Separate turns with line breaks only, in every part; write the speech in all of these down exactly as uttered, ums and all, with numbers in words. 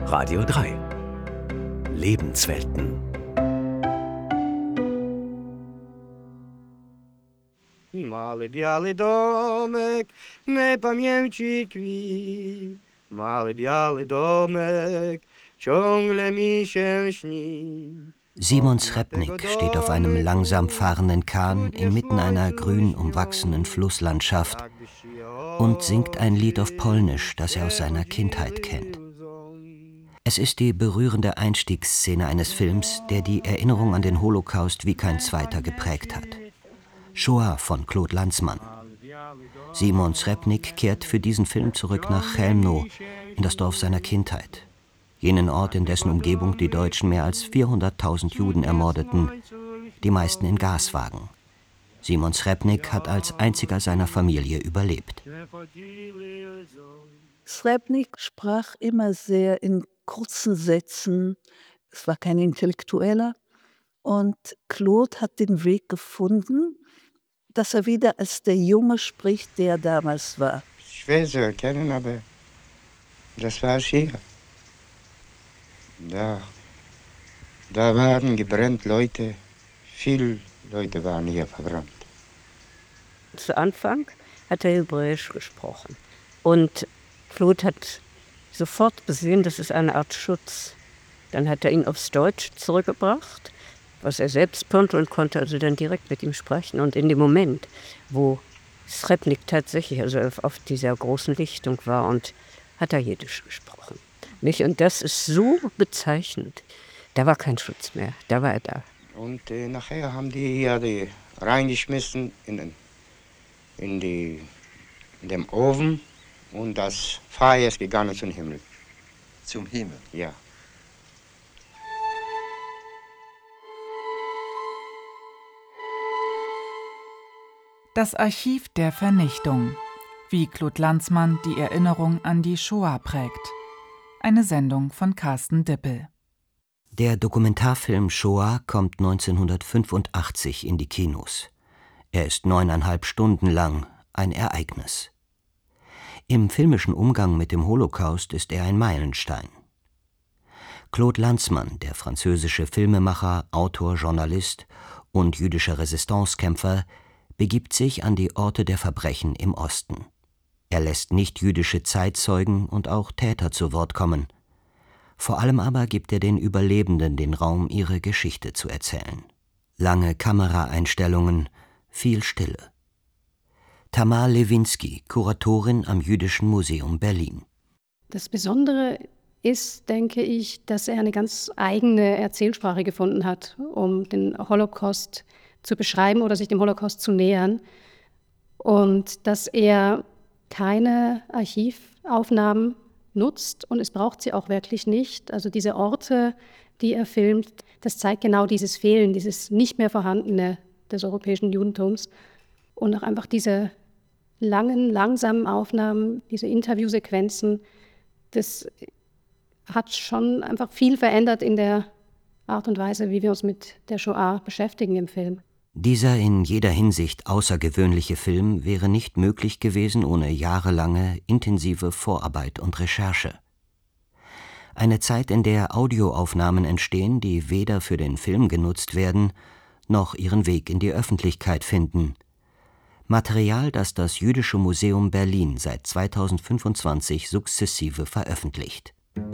Radio drei. Lebenswelten.
Malý bialy domek, nepamięci tkwi. Malý bialy domek, ciągle mi się śni.
Simon Srebnik steht auf einem langsam fahrenden Kahn inmitten einer grün umwachsenen Flusslandschaft und singt ein Lied auf Polnisch, das er aus seiner Kindheit kennt. Es ist die berührende Einstiegsszene eines Films, der die Erinnerung an den Holocaust wie kein zweiter geprägt hat. Shoah von Claude Lanzmann. Simon Srebnik kehrt für diesen Film zurück nach Chełmno, in das Dorf seiner Kindheit. Jenen Ort, in dessen Umgebung die Deutschen mehr als vierhunderttausend Juden ermordeten, die meisten in Gaswagen. Simon Srebnik hat als einziger seiner Familie überlebt.
Srebnik sprach immer sehr in kurzen Sätzen. Es war kein Intellektueller. Und Claude hat den Weg gefunden, dass er wieder als der Junge spricht, der damals war.
Schwer zu erkennen, aber das war hier. Da, da waren gebrannt Leute, viele Leute waren hier verbrannt.
Zu Anfang hat er Hebräisch gesprochen. Und Claude hat sofort gesehen, das ist eine Art Schutz. Dann hat er ihn aufs Deutsch zurückgebracht, was er selbst konnte, und konnte also dann direkt mit ihm sprechen. Und in dem Moment, wo Srebnik tatsächlich also auf dieser großen Lichtung war, und hat er Jiddisch gesprochen. Nicht? Und das ist so bezeichnend. Da war kein Schutz mehr, da war er da.
Und äh, nachher haben die hier die reingeschmissen in, in, die, in den Ofen, und das Feuer ist gegangen zum Himmel.
Zum Himmel?
Ja.
Das Archiv der Vernichtung. Wie Claude Lanzmann die Erinnerung an die Shoah prägt. Eine Sendung von Carsten Dippel.
Der Dokumentarfilm Shoah kommt neunzehnhundertfünfundachtzig in die Kinos. Er ist neuneinhalb Stunden lang, ein Ereignis. Im filmischen Umgang mit dem Holocaust ist er ein Meilenstein. Claude Lanzmann, der französische Filmemacher, Autor, Journalist und jüdischer Resistancekämpfer, begibt sich an die Orte der Verbrechen im Osten. Er lässt nicht-jüdische Zeitzeugen und auch Täter zu Wort kommen. Vor allem aber gibt er den Überlebenden den Raum, ihre Geschichte zu erzählen. Lange Kameraeinstellungen, viel Stille. Tamar Lewinski, Kuratorin am Jüdischen Museum Berlin.
Das Besondere ist, denke ich, dass er eine ganz eigene Erzählsprache gefunden hat, um den Holocaust zu beschreiben oder sich dem Holocaust zu nähern. Und dass er keine Archivaufnahmen nutzt, und es braucht sie auch wirklich nicht. Also diese Orte, die er filmt, das zeigt genau dieses Fehlen, dieses nicht mehr Vorhandene des europäischen Judentums. Und auch einfach diese langen, langsamen Aufnahmen, diese Interviewsequenzen, das hat schon einfach viel verändert in der Art und Weise, wie wir uns mit der Shoah beschäftigen im Film.
Dieser in jeder Hinsicht außergewöhnliche Film wäre nicht möglich gewesen ohne jahrelange, intensive Vorarbeit und Recherche. Eine Zeit, in der Audioaufnahmen entstehen, die weder für den Film genutzt werden, noch ihren Weg in die Öffentlichkeit finden. Material, das das Jüdische Museum Berlin seit zweitausendfünfundzwanzig sukzessive veröffentlicht.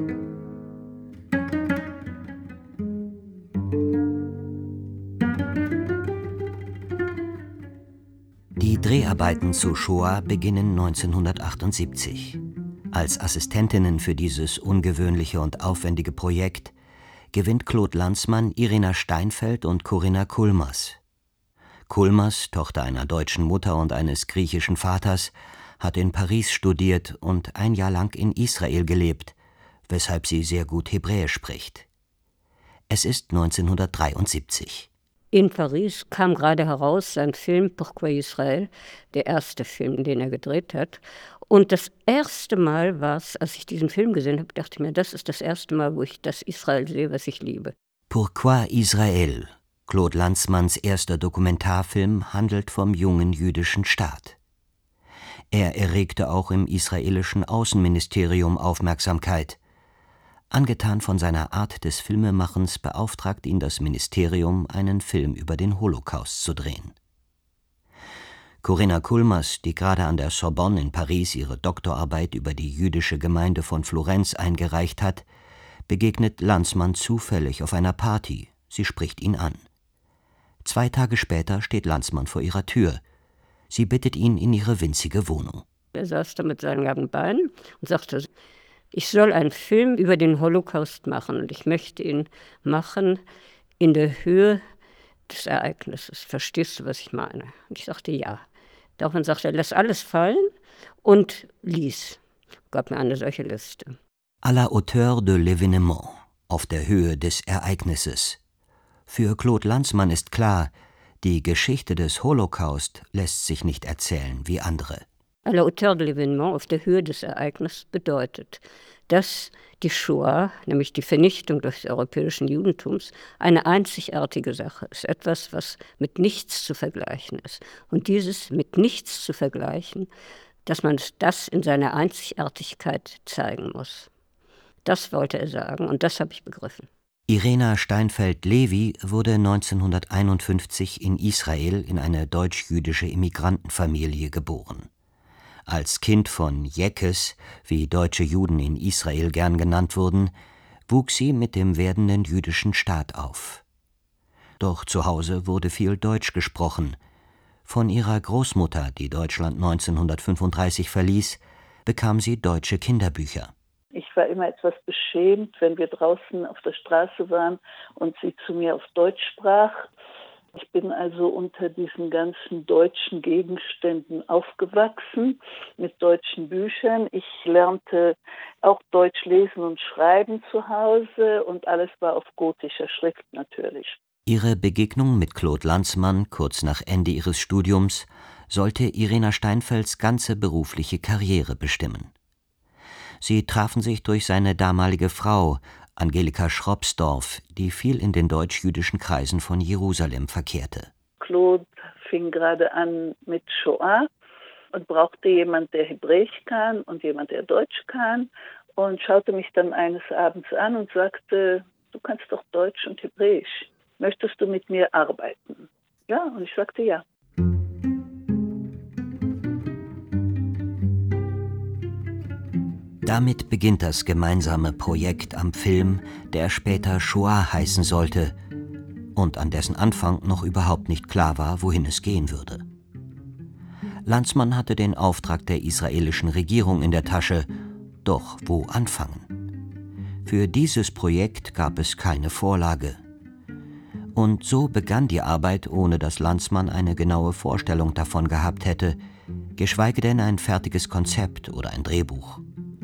Die Dreharbeiten zu Shoah beginnen neunzehnhundertachtundsiebzig. Als Assistentinnen für dieses ungewöhnliche und aufwendige Projekt gewinnt Claude Lanzmann Irina Steinfeld und Corinna Kulmers. Kulmers, Tochter einer deutschen Mutter und eines griechischen Vaters, hat in Paris studiert und ein Jahr lang in Israel gelebt, weshalb sie sehr gut Hebräisch spricht. Es ist neunzehnhundertdreiundsiebzig.
In Paris kam gerade heraus sein Film Pourquoi Israël, der erste Film, den er gedreht hat. Und das erste Mal war es, als ich diesen Film gesehen habe, dachte ich mir, das ist das erste Mal, wo ich das Israel sehe, was ich liebe.
Pourquoi Israël, Claude Lanzmanns erster Dokumentarfilm, handelt vom jungen jüdischen Staat. Er erregte auch im israelischen Außenministerium Aufmerksamkeit. Angetan von seiner Art des Filmemachens beauftragt ihn das Ministerium, einen Film über den Holocaust zu drehen. Corinna Kulmers, die gerade an der Sorbonne in Paris ihre Doktorarbeit über die jüdische Gemeinde von Florenz eingereicht hat, begegnet Lanzmann zufällig auf einer Party. Sie spricht ihn an. Zwei Tage später steht Lanzmann vor ihrer Tür. Sie bittet ihn in ihre winzige Wohnung.
Er saß da mit seinen langen Beinen und sagte, ich soll einen Film über den Holocaust machen und ich möchte ihn machen in der Höhe des Ereignisses. Verstehst du, was ich meine? Und ich sagte, ja. Daraufhin sagte er, lass alles fallen und lies. Gab mir eine solche Liste.
À la hauteur de l'événement, auf der Höhe des Ereignisses. Für Claude Lanzmann ist klar, die Geschichte des Holocaust lässt sich nicht erzählen wie andere.
À la hauteur de l'événement, auf der Höhe des Ereignisses, bedeutet, dass die Shoah, nämlich die Vernichtung des europäischen Judentums, eine einzigartige Sache ist, etwas, was mit nichts zu vergleichen ist. Und dieses mit nichts zu vergleichen, dass man das in seiner Einzigartigkeit zeigen muss. Das wollte er sagen und das habe ich begriffen.
Irena Steinfeld-Levy wurde neunzehnhunderteinundfünfzig in Israel in eine deutsch-jüdische Immigrantenfamilie geboren. Als Kind von Jekes, wie deutsche Juden in Israel gern genannt wurden, wuchs sie mit dem werdenden jüdischen Staat auf. Doch zu Hause wurde viel Deutsch gesprochen. Von ihrer Großmutter, die Deutschland neunzehnhundertfünfunddreißig verließ, bekam sie deutsche Kinderbücher.
Ich war immer etwas beschämt, wenn wir draußen auf der Straße waren und sie zu mir auf Deutsch sprach. Ich bin also unter diesen ganzen deutschen Gegenständen aufgewachsen, mit deutschen Büchern. Ich lernte auch Deutsch lesen und schreiben zu Hause und alles war auf gotischer Schrift natürlich.
Ihre Begegnung mit Claude Lanzmann kurz nach Ende ihres Studiums sollte Irena Steinfelds ganze berufliche Karriere bestimmen. Sie trafen sich durch seine damalige Frau, Angelika Schropsdorf, die viel in den deutsch-jüdischen Kreisen von Jerusalem verkehrte.
Claude fing gerade an mit Shoah und brauchte jemand, der Hebräisch kann und jemand, der Deutsch kann, und schaute mich dann eines Abends an und sagte, du kannst doch Deutsch und Hebräisch. Möchtest du mit mir arbeiten? Ja, und ich sagte ja.
Damit beginnt das gemeinsame Projekt am Film, der später Shoah heißen sollte und an dessen Anfang noch überhaupt nicht klar war, wohin es gehen würde. Lanzmann hatte den Auftrag der israelischen Regierung in der Tasche, doch wo anfangen? Für dieses Projekt gab es keine Vorlage. Und so begann die Arbeit, ohne dass Lanzmann eine genaue Vorstellung davon gehabt hätte, geschweige denn ein fertiges Konzept oder ein Drehbuch.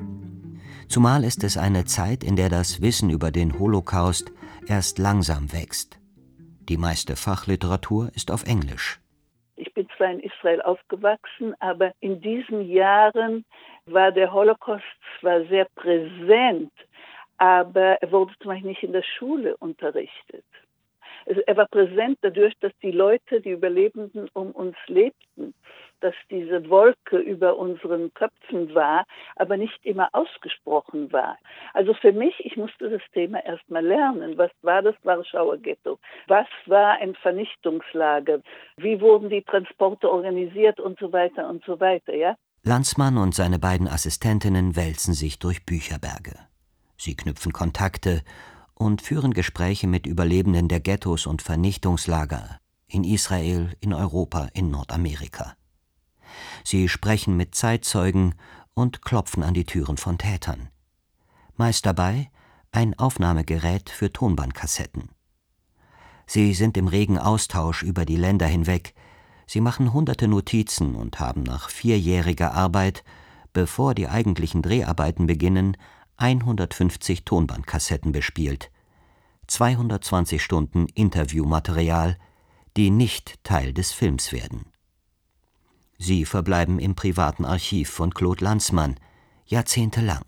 Zumal ist es eine Zeit, in der das Wissen über den Holocaust erst langsam wächst. Die meiste Fachliteratur ist auf Englisch.
Ich bin zwar in Israel aufgewachsen, aber in diesen Jahren war der Holocaust zwar sehr präsent, aber er wurde zum Beispiel nicht in der Schule unterrichtet. Er war präsent dadurch, dass die Leute, die Überlebenden um uns lebten, dass diese Wolke über unseren Köpfen war, aber nicht immer ausgesprochen war. Also für mich, ich musste das Thema erst mal lernen. Was war das Warschauer Ghetto? Was war ein Vernichtungslager? Wie wurden die Transporte organisiert und so weiter und so weiter, ja?
Lanzmann und seine beiden Assistentinnen wälzen sich durch Bücherberge. Sie knüpfen Kontakte und führen Gespräche mit Überlebenden der Ghettos und Vernichtungslager in Israel, in Europa, in Nordamerika. Sie sprechen mit Zeitzeugen und klopfen an die Türen von Tätern. Meist dabei ein Aufnahmegerät für Tonbandkassetten. Sie sind im regen Austausch über die Länder hinweg. Sie machen hunderte Notizen und haben nach vierjähriger Arbeit, bevor die eigentlichen Dreharbeiten beginnen, hundertfünfzig Tonbandkassetten bespielt, zweihundertzwanzig Stunden Interviewmaterial, die nicht Teil des Films werden. Sie verbleiben im privaten Archiv von Claude Lanzmann, jahrzehntelang.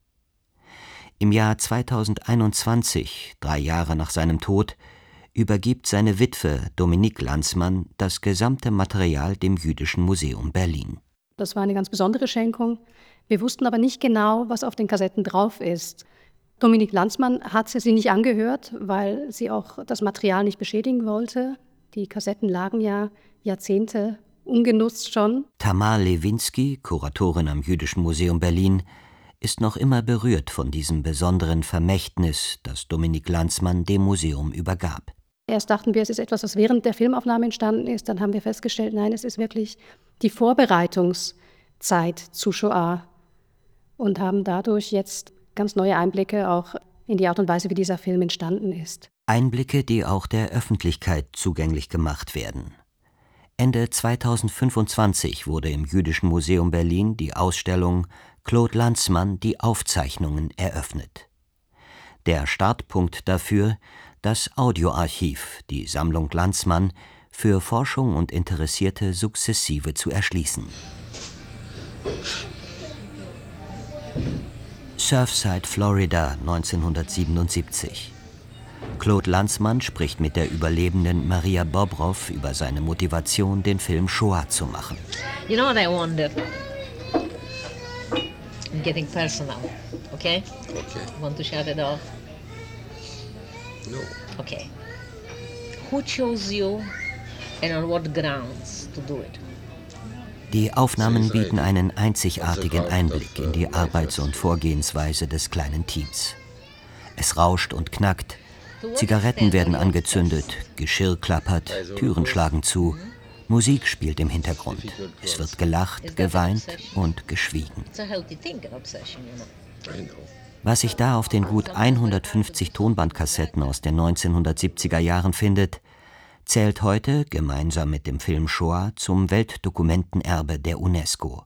Im Jahr zweitausendeinundzwanzig, drei Jahre nach seinem Tod, übergibt seine Witwe Dominique Lanzmann das gesamte Material dem Jüdischen Museum Berlin.
Das war eine ganz besondere Schenkung. Wir wussten aber nicht genau, was auf den Kassetten drauf ist. Dominique Lanzmann hat sie sich nicht angehört, weil sie auch das Material nicht beschädigen wollte. Die Kassetten lagen ja Jahrzehnte ungenutzt schon.
Tamar Lewinsky, Kuratorin am Jüdischen Museum Berlin, ist noch immer berührt von diesem besonderen Vermächtnis, das Dominique Lanzmann dem Museum übergab.
Erst dachten wir, es ist etwas, was während der Filmaufnahme entstanden ist. Dann haben wir festgestellt, nein, es ist wirklich die Vorbereitungszeit zu Shoah und haben dadurch jetzt ganz neue Einblicke auch in die Art und Weise, wie dieser Film entstanden ist.
Einblicke, die auch der Öffentlichkeit zugänglich gemacht werden. Ende zweitausendfünfundzwanzig wurde im Jüdischen Museum Berlin die Ausstellung Claude Lanzmann – Die Aufzeichnungen eröffnet. Der Startpunkt dafür das Audioarchiv, die Sammlung Lanzmann, für Forschung und Interessierte sukzessive zu erschließen. Surfside, Florida, neunzehnhundertsiebenundsiebzig. Claude Lanzmann spricht mit der Überlebenden Maria Bobrow über seine Motivation, den Film Shoah zu machen.
You know what I wonder? I'm getting personal, okay?
Okay.
Want to shut it off?
No.
Okay. Who chose you and on what grounds to do it?
Die Aufnahmen bieten einen einzigartigen Einblick in die Arbeits- und Vorgehensweise des kleinen Teams. Es rauscht und knackt, Zigaretten werden angezündet, Geschirr klappert, Türen schlagen zu, Musik spielt im Hintergrund. Es wird gelacht, geweint und geschwiegen. Was sich da auf den gut hundertfünfzig Tonbandkassetten aus den neunzehnhundertsiebziger Jahren findet, zählt heute, gemeinsam mit dem Film Shoah, zum Weltdokumentenerbe der UNESCO.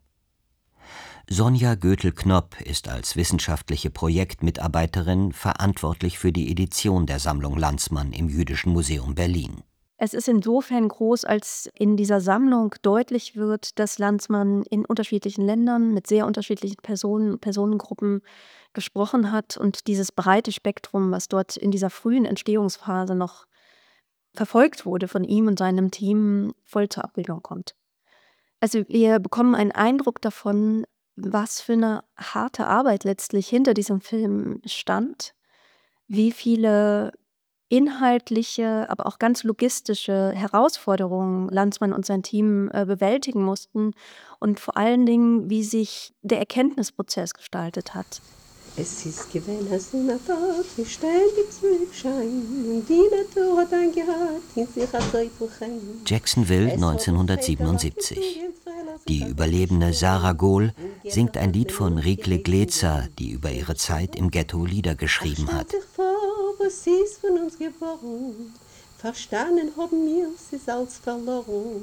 Sonja Götel-Knopp ist als wissenschaftliche Projektmitarbeiterin verantwortlich für die Edition der Sammlung Lanzmann im Jüdischen Museum Berlin.
Es ist insofern groß, als in dieser Sammlung deutlich wird, dass Lanzmann in unterschiedlichen Ländern mit sehr unterschiedlichen Personen, Personengruppen gesprochen hat und dieses breite Spektrum, was dort in dieser frühen Entstehungsphase noch verfolgt wurde von ihm und seinem Team, voll zur Abbildung kommt. Also wir bekommen einen Eindruck davon, was für eine harte Arbeit letztlich hinter diesem Film stand, wie viele inhaltliche, aber auch ganz logistische Herausforderungen Lanzmann und sein Team äh, bewältigen mussten und vor allen Dingen, wie sich der Erkenntnisprozess gestaltet hat.
Es ist gewesen, als die Natur wie ständig zurückscheint und die Natur hat angehört, in sich hat Teufel.
Jacksonville neunzehnhundertsiebenundsiebzig. Die Überlebende Sarah Gohl singt ein Lied von Rikle Glezer, die über ihre Zeit im Ghetto Lieder geschrieben hat.
Was ist von uns geboren? Verstanden haben wir, es ist als verloren.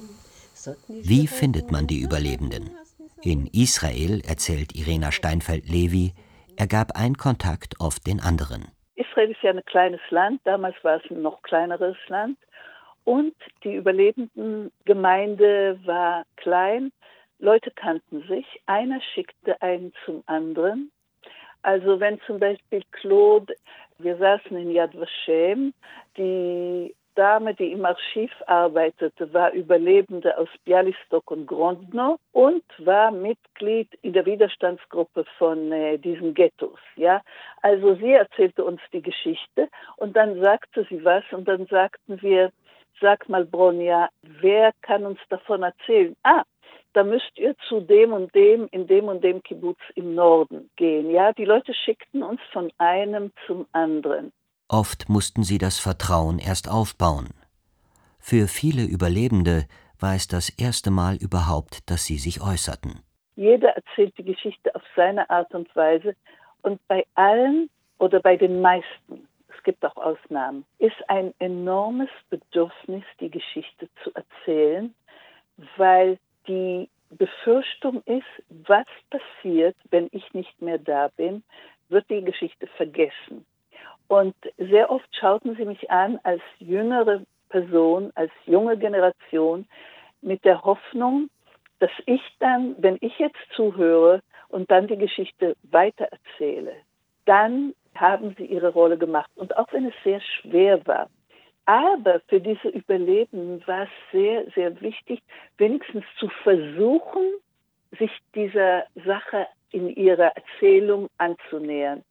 Wie findet man die Überlebenden? In Israel, erzählt Irena Steinfeld-Levy, ergab ein Kontakt oft den anderen.
Israel ist ja ein kleines Land, damals war es ein noch kleineres Land. Und die Überlebendengemeinde war klein, Leute kannten sich, einer schickte einen zum anderen. Also wenn zum Beispiel Claude, wir saßen in Yad Vashem, die Dame, die im Archiv arbeitete, war Überlebende aus Bialystok und Grodno und war Mitglied in der Widerstandsgruppe von äh, diesen Ghettos. Ja? Also sie erzählte uns die Geschichte und dann sagte sie was und dann sagten wir, sag mal Bronja, wer kann uns davon erzählen? Ah, da müsst ihr zu dem und dem, in dem und dem Kibbutz im Norden gehen. Ja, die Leute schickten uns von einem zum anderen.
Oft mussten sie das Vertrauen erst aufbauen. Für viele Überlebende war es das erste Mal überhaupt, dass sie sich äußerten.
Jeder erzählt die Geschichte auf seine Art und Weise und bei allen oder bei den meisten, es gibt auch Ausnahmen, ist ein enormes Bedürfnis, die Geschichte zu erzählen, weil die Befürchtung ist, was passiert, wenn ich nicht mehr da bin, wird die Geschichte vergessen. Und sehr oft schauten sie mich an als jüngere Person, als junge Generation, mit der Hoffnung, dass ich dann, wenn ich jetzt zuhöre und dann die Geschichte weitererzähle, dann haben sie ihre Rolle gemacht. Und auch wenn es sehr schwer war, aber für diese Überlebenden war es sehr, sehr wichtig, wenigstens zu versuchen, sich dieser Sache in ihrer Erzählung anzunähern.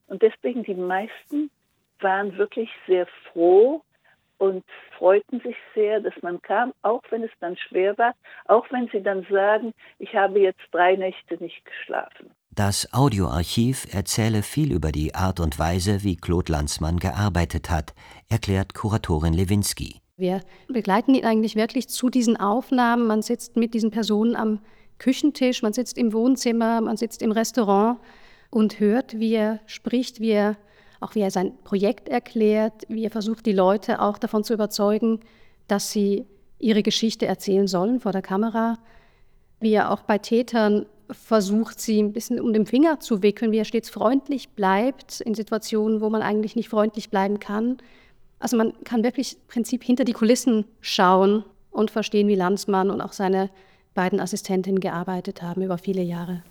Und deswegen die meisten waren wirklich sehr froh und freuten sich sehr, dass man kam, auch wenn es dann schwer war, auch wenn sie dann sagen, ich habe jetzt drei Nächte nicht geschlafen.
Das Audioarchiv erzähle viel über die Art und Weise, wie Claude Lanzmann gearbeitet hat, erklärt Kuratorin Lewinsky.
Wir begleiten ihn eigentlich wirklich zu diesen Aufnahmen. Man sitzt mit diesen Personen am Küchentisch, man sitzt im Wohnzimmer, man sitzt im Restaurant und hört, wie er spricht, wie er auch wie er sein Projekt erklärt, wie er versucht, die Leute auch davon zu überzeugen, dass sie ihre Geschichte erzählen sollen vor der Kamera. Wie er auch bei Tätern versucht, sie ein bisschen um den Finger zu wickeln, wie er stets freundlich bleibt in Situationen, wo man eigentlich nicht freundlich bleiben kann. Also man kann wirklich im Prinzip hinter die Kulissen schauen und verstehen, wie Lanzmann und auch seine beiden Assistentinnen gearbeitet haben über viele Jahre.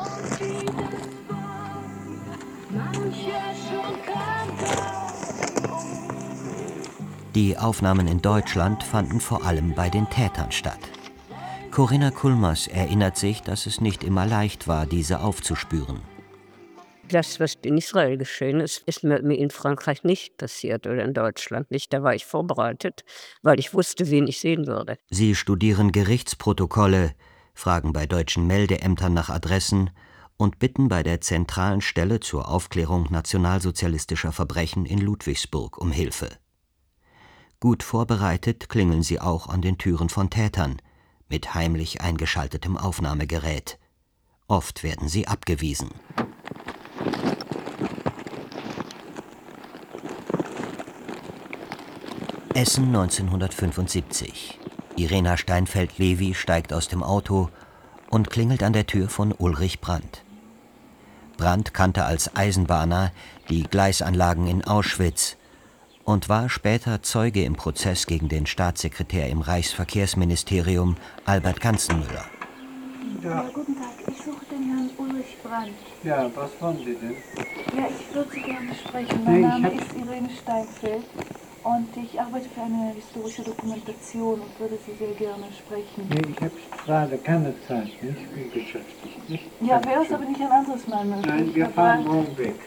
Die Aufnahmen in Deutschland fanden vor allem bei den Tätern statt. Corinna Kulmers erinnert sich, dass es nicht immer leicht war, diese aufzuspüren.
Das, was in Israel geschehen ist, ist mir in Frankreich nicht passiert oder in Deutschland nicht. Da war ich vorbereitet, weil ich wusste, wen ich sehen würde.
Sie studieren Gerichtsprotokolle, fragen bei deutschen Meldeämtern nach Adressen und bitten bei der zentralen Stelle zur Aufklärung nationalsozialistischer Verbrechen in Ludwigsburg um Hilfe. Gut vorbereitet klingeln sie auch an den Türen von Tätern, mit heimlich eingeschaltetem Aufnahmegerät. Oft werden sie abgewiesen. Essen neunzehnhundertfünfundsiebzig. Irena Steinfeld-Levy steigt aus dem Auto und klingelt an der Tür von Ulrich Brandt. Brandt kannte als Eisenbahner die Gleisanlagen in Auschwitz und war später Zeuge im Prozess gegen den Staatssekretär im Reichsverkehrsministerium Albert Ganzenmüller.
Ja. Ja, guten Tag. Ich suche den Herrn Ulrich Brandt.
Ja, was wollen Sie denn?
Ja, ich würde Sie gerne sprechen. Mein
Nee,
Name
hab...
ist Irene Steinfeld und ich arbeite für eine historische Dokumentation und würde Sie sehr gerne sprechen.
Nee, ich habe gerade keine Zeit, nicht? Ich bin beschäftigt. Nicht?
Ja, wäre es aber nicht ein anderes Mal möglich?
Nein, wir fahren morgen weg.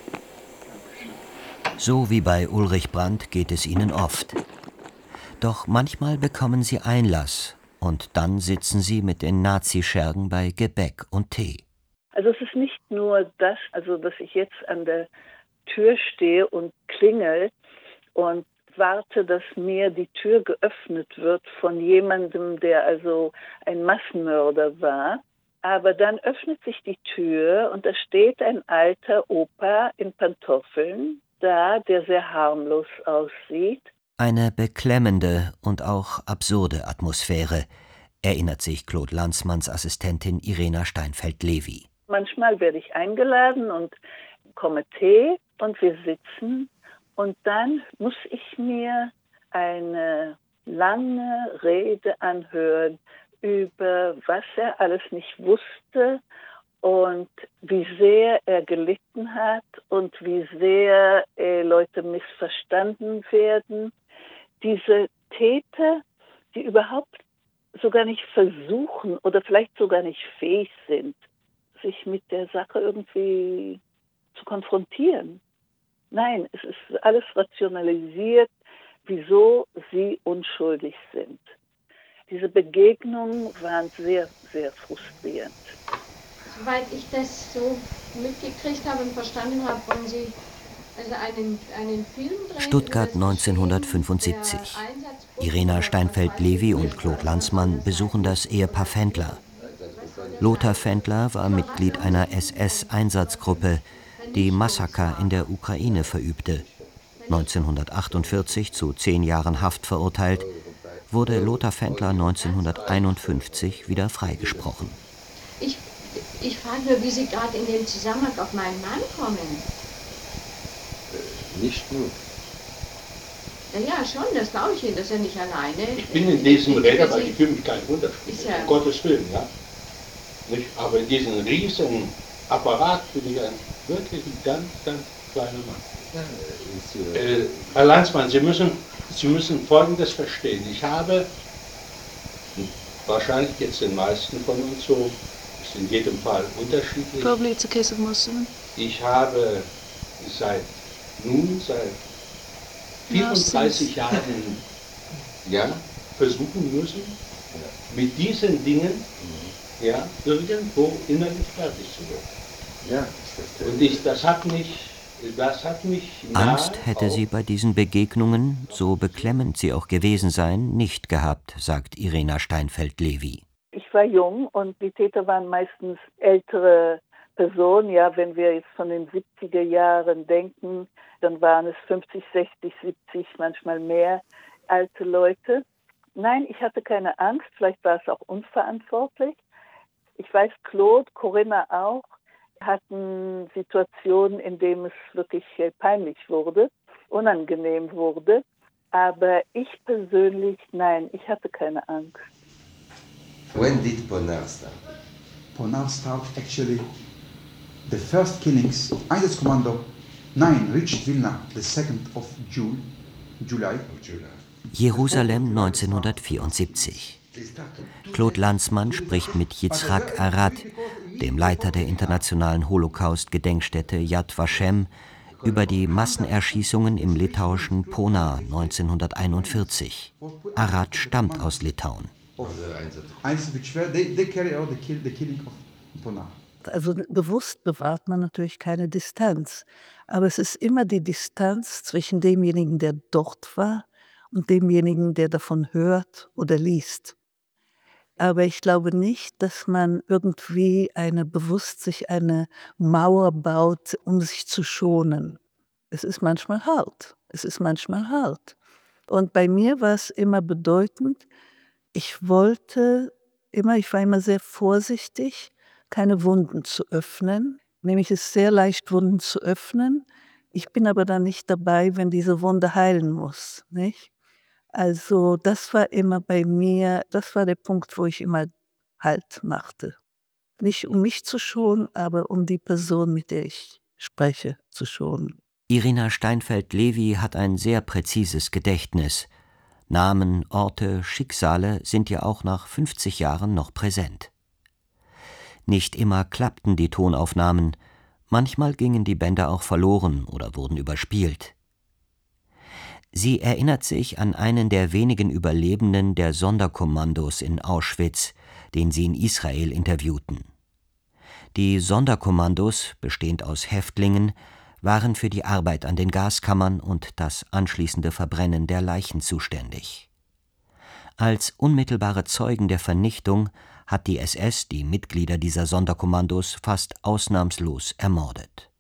So wie bei Ulrich Brandt geht es ihnen oft. Doch manchmal bekommen sie Einlass und dann sitzen sie mit den Nazischergen bei Gebäck und Tee.
Also es ist nicht nur das, also dass ich jetzt an der Tür stehe und klingel und warte, dass mir die Tür geöffnet wird von jemandem, der also ein Massenmörder war. Aber dann öffnet sich die Tür und da steht ein alter Opa in Pantoffeln da, der sehr harmlos aussieht.
Eine beklemmende und auch absurde Atmosphäre, erinnert sich Claude Lanzmanns Assistentin Irena Steinfeld-Levy.
Manchmal werde ich eingeladen und komme Tee und wir sitzen und dann muss ich mir eine lange Rede anhören über was er alles nicht wusste und wie sehr er gelitten hat und wie sehr äh, Leute missverstanden werden. Diese Täter, die überhaupt sogar nicht versuchen oder vielleicht sogar nicht fähig sind, sich mit der Sache irgendwie zu konfrontieren. Nein, es ist alles rationalisiert, wieso sie unschuldig sind. Diese Begegnungen waren sehr, sehr frustrierend.
Soweit ich das so mitgekriegt habe und verstanden habe, wollen Sie also einen, einen Film drehen?
Stuttgart neunzehnhundertfünfundsiebzig. Irena Steinfeld-Levy und Claude Lanzmann besuchen das Ehepaar Fendler. Lothar Fendler war Mitglied einer S S-Einsatzgruppe, die Massaker in der Ukraine verübte. neunzehnhundertachtundvierzig zu zehn Jahren Haft verurteilt, wurde Lothar Fendler neunzehnhunderteinundfünfzig wieder freigesprochen.
Ich, ich frage nur, wie Sie gerade in den Zusammenhang auf meinen Mann kommen.
Äh, nicht nur.
Ja, ja, schon, das glaube ich Ihnen, dass er nicht alleine...
Ich bin in diesen Rädern, weil ich fühle mich kein Wunderspiel,
ja,
um Gottes Willen, ja. Nicht? Aber in diesem riesen Apparat bin ich ein wirklich ein ganz, ganz kleiner Mann. Ja, äh, Herr Lanzmann, Sie müssen, Sie müssen Folgendes verstehen. Ich habe, wahrscheinlich jetzt den meisten von uns so, ist in jedem Fall unterschiedlich.
Probably it's a case of most of them.
Ich habe seit nun seit vierunddreißig Jahren ja, versuchen müssen, mit diesen Dingen ja, irgendwo innerlich fertig zu werden. Ja, und ich, das hat mich, das hat mich
Angst hätte sie bei diesen Begegnungen, so beklemmend sie auch gewesen seien, nicht gehabt, sagt Irina Steinfeld-Levy.
Ich war jung und die Täter waren meistens ältere Personen. Ja, wenn wir jetzt von den siebziger Jahren denken, dann waren es fünfzig, sechzig, siebzig, manchmal mehr alte Leute. Nein, ich hatte keine Angst, vielleicht war es auch unverantwortlich. Ich weiß, Claude, Corinna auch, hatten Situationen, in denen es wirklich peinlich wurde, unangenehm wurde. Aber ich persönlich, nein, ich hatte keine Angst.
When did Ponar start?
Ponar start actually the first killings. Einsatzkommando nine reached Vilna the second of June, July.
Jerusalem neunzehnhundertvierundsiebzig. Claude Lanzmann spricht mit Yitzhak Arad, dem Leiter der internationalen Holocaust-Gedenkstätte Yad Vashem, über die Massenerschießungen im litauischen Ponar neunzehnhunderteinundvierzig. Arad stammt aus Litauen.
Also bewusst bewahrt man natürlich keine Distanz, aber es ist immer die Distanz zwischen demjenigen, der dort war, und demjenigen, der davon hört oder liest. Aber ich glaube nicht, dass man irgendwie eine bewusst sich eine Mauer baut, um sich zu schonen. Es ist manchmal hart. Es ist manchmal hart. Und bei mir war es immer bedeutend, ich wollte immer, ich war immer sehr vorsichtig, keine Wunden zu öffnen. Nämlich es ist sehr leicht, Wunden zu öffnen. Ich bin aber dann nicht dabei, wenn diese Wunde heilen muss, nicht? Also das war immer bei mir, das war der Punkt, wo ich immer Halt machte. Nicht um mich zu schonen, aber um die Person, mit der ich spreche, zu schonen.
Irina Steinfeld-Levy hat ein sehr präzises Gedächtnis. Namen, Orte, Schicksale sind ja auch nach fünfzig Jahren noch präsent. Nicht immer klappten die Tonaufnahmen, manchmal gingen die Bänder auch verloren oder wurden überspielt. Sie erinnert sich an einen der wenigen Überlebenden der Sonderkommandos in Auschwitz, den sie in Israel interviewten. Die Sonderkommandos, bestehend aus Häftlingen, waren für die Arbeit an den Gaskammern und das anschließende Verbrennen der Leichen zuständig. Als unmittelbare Zeugen der Vernichtung hat die S S die Mitglieder dieser Sonderkommandos fast ausnahmslos ermordet.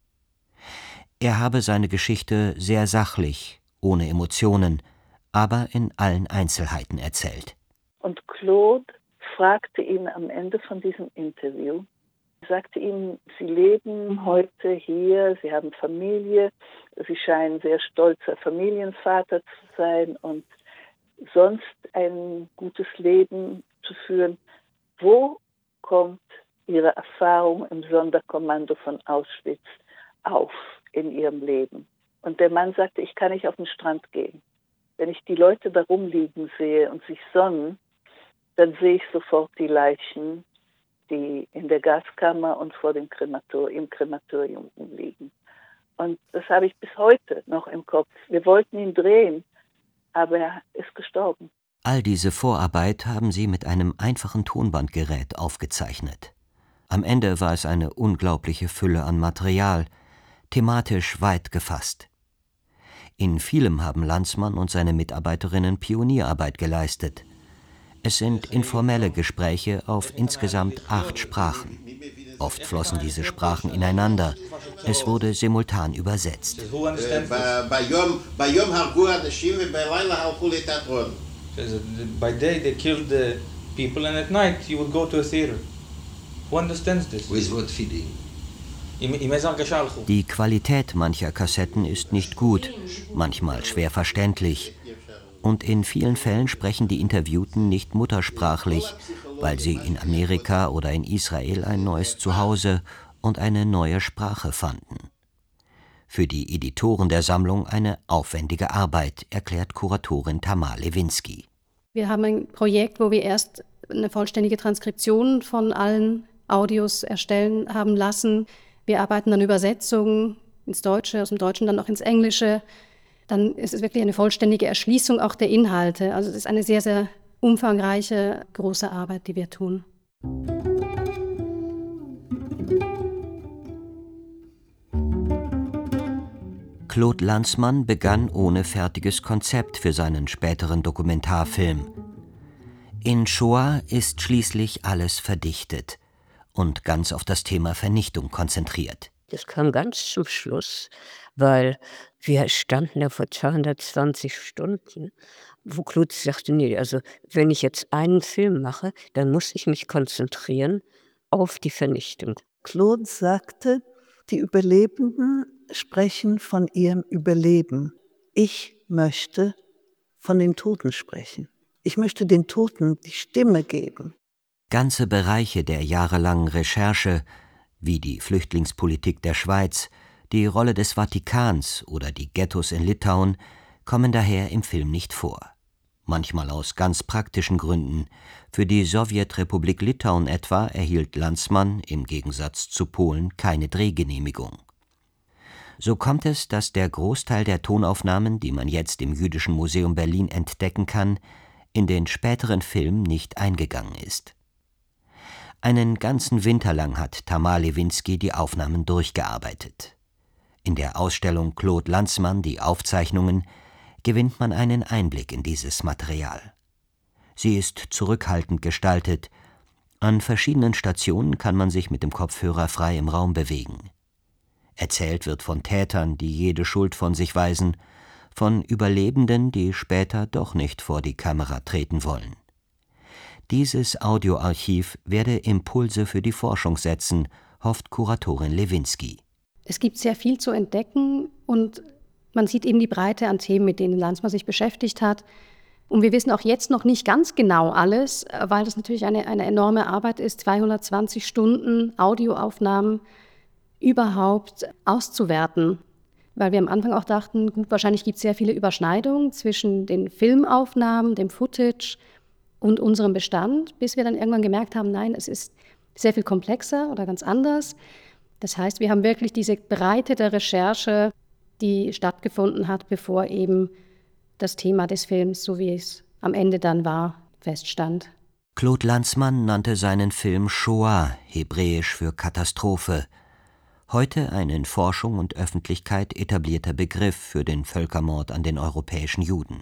Er habe seine Geschichte sehr sachlich, ohne Emotionen, aber in allen Einzelheiten erzählt.
Und Claude fragte ihn am Ende von diesem Interview, sagte ihm, Sie leben heute hier, Sie haben Familie, Sie scheinen sehr stolzer Familienvater zu sein und sonst ein gutes Leben zu führen. Wo kommt Ihre Erfahrung im Sonderkommando von Auschwitz auf in Ihrem Leben? Und der Mann sagte, ich kann nicht auf den Strand gehen. Wenn ich die Leute da rumliegen sehe und sich sonnen, dann sehe ich sofort die Leichen, die in der Gaskammer und vor dem Krematorium, im Krematorium liegen. Und das habe ich bis heute noch im Kopf. Wir wollten ihn drehen, aber er ist gestorben.
All diese Vorarbeit haben sie mit einem einfachen Tonbandgerät aufgezeichnet. Am Ende war es eine unglaubliche Fülle an Material, thematisch weit gefasst. In vielem haben Lanzmann und seine Mitarbeiterinnen Pionierarbeit geleistet. Es sind informelle Gespräche auf insgesamt acht Sprachen. Oft flossen diese Sprachen ineinander. Es wurde simultan übersetzt.
By day they killed the people and at night you would go to a theater. Who understands this?
With what feeding?
Die Qualität mancher Kassetten ist nicht gut, manchmal schwer verständlich. Und in vielen Fällen sprechen die Interviewten nicht muttersprachlich, weil sie in Amerika oder in Israel ein neues Zuhause und eine neue Sprache fanden. Für die Editoren der Sammlung eine aufwendige Arbeit, erklärt Kuratorin Tamar Lewinsky.
Wir haben ein Projekt, wo wir erst eine vollständige Transkription von allen Audios erstellen haben lassen. Wir arbeiten an Übersetzungen, ins Deutsche, aus dem Deutschen dann auch ins Englische. Dann ist es wirklich eine vollständige Erschließung auch der Inhalte. Also es ist eine sehr, sehr umfangreiche, große Arbeit, die wir tun.
Claude Lanzmann begann ohne fertiges Konzept für seinen späteren Dokumentarfilm. In Shoah ist schließlich alles verdichtet und ganz auf das Thema Vernichtung konzentriert.
Das kam ganz zum Schluss, weil wir standen da vor zweihundertzwanzig Stunden, wo Claude sagte, nee, also wenn ich jetzt einen Film mache, dann muss ich mich konzentrieren auf die Vernichtung.
Claude sagte, die Überlebenden sprechen von ihrem Überleben. Ich möchte von den Toten sprechen. Ich möchte den Toten die Stimme geben.
Ganze Bereiche der jahrelangen Recherche, wie die Flüchtlingspolitik der Schweiz, die Rolle des Vatikans oder die Ghettos in Litauen, kommen daher im Film nicht vor. Manchmal aus ganz praktischen Gründen. Für die Sowjetrepublik Litauen etwa erhielt Lanzmann im Gegensatz zu Polen keine Drehgenehmigung. So kommt es, dass der Großteil der Tonaufnahmen, die man jetzt im Jüdischen Museum Berlin entdecken kann, in den späteren Film nicht eingegangen ist. Einen ganzen Winter lang hat Tamar Lewinsky die Aufnahmen durchgearbeitet. In der Ausstellung Claude Lanzmann, die Aufzeichnungen, gewinnt man einen Einblick in dieses Material. Sie ist zurückhaltend gestaltet. An verschiedenen Stationen kann man sich mit dem Kopfhörer frei im Raum bewegen. Erzählt wird von Tätern, die jede Schuld von sich weisen, von Überlebenden, die später doch nicht vor die Kamera treten wollen. Dieses Audioarchiv werde Impulse für die Forschung setzen, hofft Kuratorin Lewinsky.
Es gibt sehr viel zu entdecken und man sieht eben die Breite an Themen, mit denen Lanzmann sich beschäftigt hat. Und wir wissen auch jetzt noch nicht ganz genau alles, weil das natürlich eine, eine enorme Arbeit ist, zweihundertzwanzig Stunden Audioaufnahmen überhaupt auszuwerten. Weil wir am Anfang auch dachten, gut, wahrscheinlich gibt es sehr viele Überschneidungen zwischen den Filmaufnahmen, dem Footage und unserem Bestand, bis wir dann irgendwann gemerkt haben, nein, es ist sehr viel komplexer oder ganz anders. Das heißt, wir haben wirklich diese Breite der Recherche, die stattgefunden hat, bevor eben das Thema des Films, so wie es am Ende dann war, feststand.
Claude Lanzmann nannte seinen Film Shoah, hebräisch für Katastrophe. Heute ein in Forschung und Öffentlichkeit etablierter Begriff für den Völkermord an den europäischen Juden.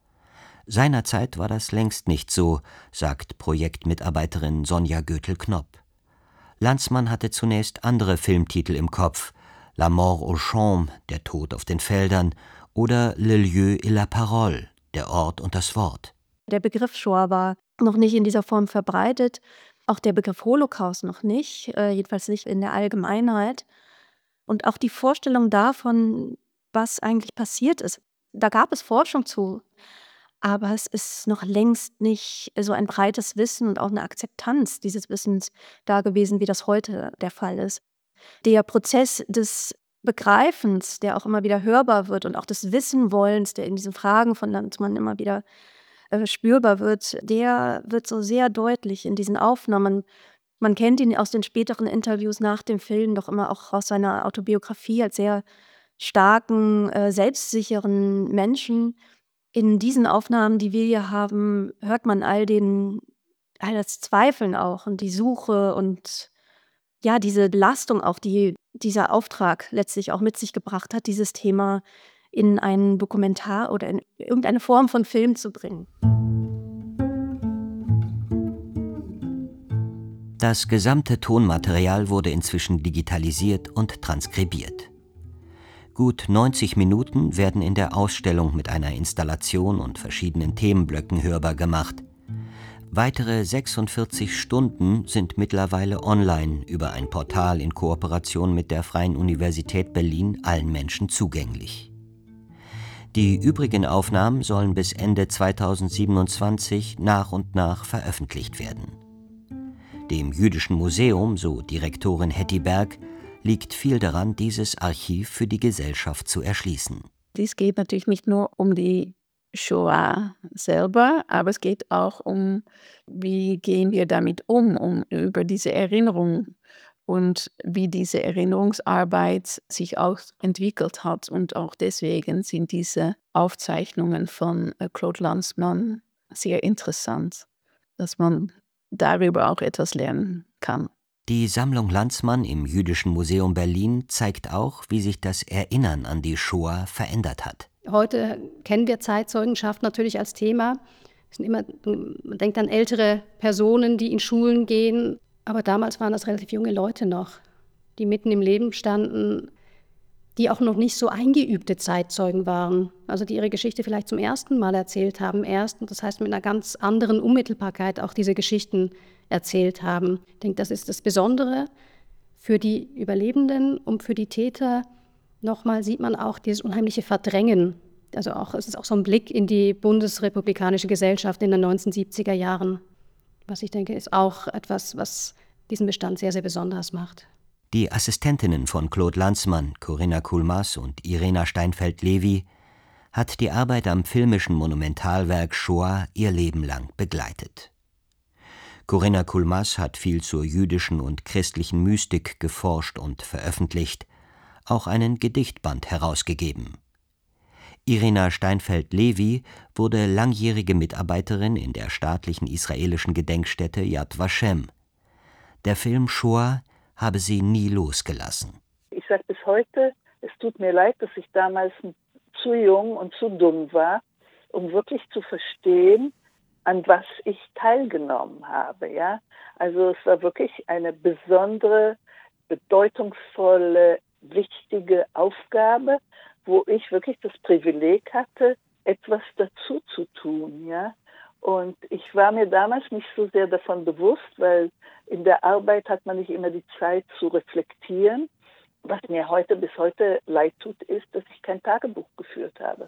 Seinerzeit war das längst nicht so, sagt Projektmitarbeiterin Sonja Götel-Knopp. Lanzmann hatte zunächst andere Filmtitel im Kopf: La mort aux champs, der Tod auf den Feldern, oder Le lieu et la parole, der Ort und das Wort.
Der Begriff Shoah war noch nicht in dieser Form verbreitet, auch der Begriff Holocaust noch nicht, äh, jedenfalls nicht in der Allgemeinheit. Und auch die Vorstellung davon, was eigentlich passiert ist, da gab es Forschung zu, aber es ist noch längst nicht so ein breites Wissen und auch eine Akzeptanz dieses Wissens da gewesen, wie das heute der Fall ist. Der Prozess des Begreifens, der auch immer wieder hörbar wird, und auch des Wissenwollens, der in diesen Fragen von Lanzmann immer wieder äh, spürbar wird, der wird so sehr deutlich in diesen Aufnahmen. Man kennt ihn aus den späteren Interviews nach dem Film, doch immer auch aus seiner Autobiografie als sehr starken, äh, selbstsicheren Menschen. In diesen Aufnahmen, die wir hier haben, hört man all den, all das Zweifeln auch und die Suche und ja, diese Belastung auch, die dieser Auftrag letztlich auch mit sich gebracht hat, dieses Thema in einen Dokumentar oder in irgendeine Form von Film zu bringen.
Das gesamte Tonmaterial wurde inzwischen digitalisiert und transkribiert. Gut neunzig Minuten werden in der Ausstellung mit einer Installation und verschiedenen Themenblöcken hörbar gemacht. Weitere sechsundvierzig Stunden sind mittlerweile online über ein Portal in Kooperation mit der Freien Universität Berlin allen Menschen zugänglich. Die übrigen Aufnahmen sollen bis Ende zweitausendsiebenundzwanzig nach und nach veröffentlicht werden. Dem Jüdischen Museum, so Direktorin Hetty Berg, liegt viel daran, dieses Archiv für die Gesellschaft zu erschließen.
Dies geht natürlich nicht nur um die Shoah selber, aber es geht auch um, wie gehen wir damit um, um über diese Erinnerung und wie diese Erinnerungsarbeit sich auch entwickelt hat. Und auch deswegen sind diese Aufzeichnungen von Claude Lanzmann sehr interessant, dass man darüber auch etwas lernen kann.
Die Sammlung Lanzmann im Jüdischen Museum Berlin zeigt auch, wie sich das Erinnern an die Shoah verändert hat.
Heute kennen wir Zeitzeugenschaft natürlich als Thema. Es sind immer, man denkt an ältere Personen, die in Schulen gehen. Aber damals waren das relativ junge Leute noch, die mitten im Leben standen, die auch noch nicht so eingeübte Zeitzeugen waren. Also die ihre Geschichte vielleicht zum ersten Mal erzählt haben, erst, und das heißt mit einer ganz anderen Unmittelbarkeit auch diese Geschichten erzählt haben. Ich denke, das ist das Besondere für die Überlebenden und für die Täter. Nochmal sieht man auch dieses unheimliche Verdrängen. Also auch, es ist auch so ein Blick in die bundesrepublikanische Gesellschaft in den neunzehnhundertsiebziger Jahren. Was ich denke, ist auch etwas, was diesen Bestand sehr, sehr besonders macht.
Die Assistentinnen von Claude Lanzmann, Corinna Kulmas und Irena Steinfeld-Levi, hat die Arbeit am filmischen Monumentalwerk Shoah ihr Leben lang begleitet. Corinna Kulmas hat viel zur jüdischen und christlichen Mystik geforscht und veröffentlicht, auch einen Gedichtband herausgegeben. Irena Steinfeld-Levi wurde langjährige Mitarbeiterin in der staatlichen israelischen Gedenkstätte Yad Vashem. Der Film Shoah habe sie nie losgelassen.
Ich sage bis heute, es tut mir leid, dass ich damals zu jung und zu dumm war, um wirklich zu verstehen, an was ich teilgenommen habe. Ja? Also es war wirklich eine besondere, bedeutungsvolle, wichtige Aufgabe, wo ich wirklich das Privileg hatte, etwas dazu zu tun, ja. Und ich war mir damals nicht so sehr davon bewusst, weil in der Arbeit hat man nicht immer die Zeit zu reflektieren. Was mir heute bis heute leid tut, ist, dass ich kein Tagebuch geführt habe.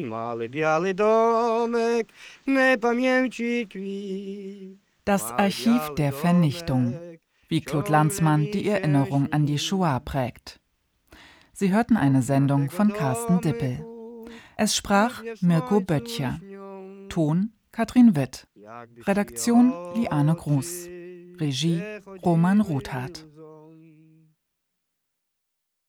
Das Archiv der Vernichtung, wie Claude Lanzmann die Erinnerung an die Shoah prägt. Sie hörten eine Sendung von Carsten Dippel. Es sprach Mirko Böttcher. Ton Katrin Witt. Redaktion Liane Gruß. Regie Roman Rothardt.